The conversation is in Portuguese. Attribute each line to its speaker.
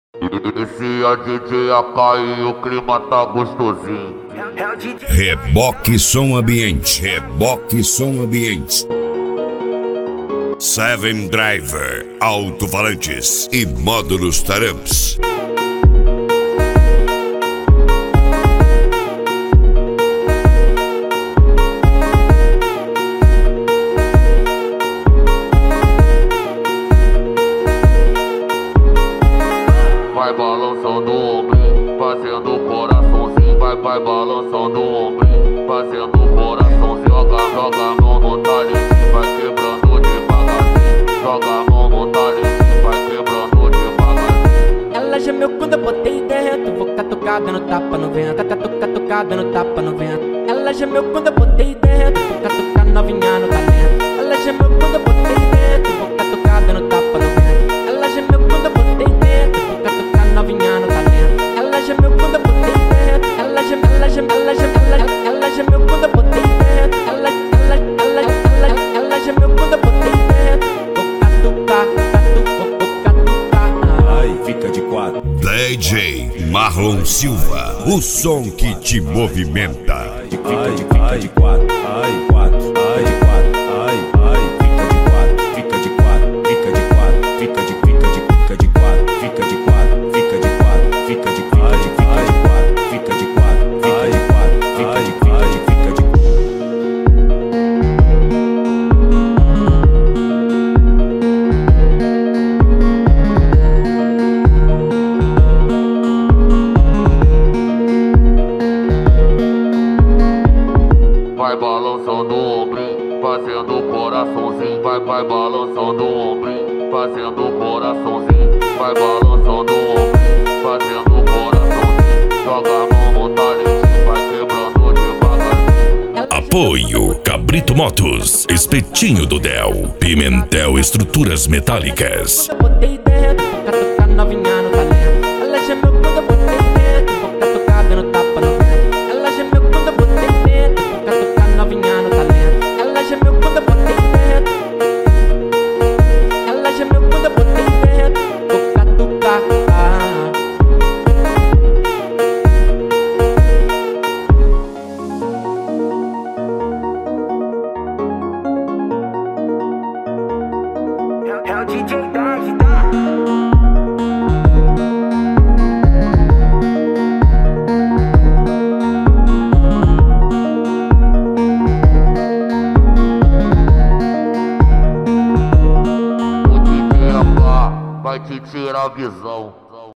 Speaker 1: Inicia DJ AK e o clima tá gostosinho.
Speaker 2: Reboque som ambiente, reboque som ambiente. Seven Driver, alto-falantes e módulos Taramps.
Speaker 1: Vai balançando o ombrinho, fazendo o coraçãozinho. Vai balançando o ombrinho, fazendo o coraçãozinho. Joga a mão no talherzinho, vai quebrando devagarzinho. Joga a mão no talherzinho, vai quebrando devagarzinho.
Speaker 3: Ela gemeu quando eu botei dentro. Vou catucada no tapa no vento. Catucada no tapa no vento. Ela gemeu quando eu botei dentro. Vou catucar novinha no talento. Ela gemeu quando eu botei dentro. Vou catucada no tapa no vento. Ela gemeu quando eu botei dentro. Vou catucar novinha no talento. Ela gemeu quando eu botei dentro. Ela gemeu quando eu botei dentro. Ela gemeu quando eu botei dentro. Vou catucar.
Speaker 4: Ai, fica de quatro.
Speaker 2: DJ Marlon Silva, o som que te movimenta.
Speaker 4: Fica de quatro. Ai, quatro. Ai, de quatro. Ai, fica de quatro. Fica de quatro. Fica de quatro. Fica de quatro. Fica de quatro. Fica de quatro. Fica de quatro. Fica de quatro. Fica de quatro. Fica de quatro.
Speaker 1: Vai balançando o ombrinho, fazendo o coraçãozinho. Vai balançando o ombrinho, fazendo o coraçãozinho. Vai balançando o ombrinho, fazendo o coraçãozinho. Joga a mão no talherzinho, vai quebrando devagarzinho.
Speaker 2: Apoio Cabrito Motos, Espetinho do Del, Pimentel Estruturas Metálicas.
Speaker 3: Quando eu botei dentro.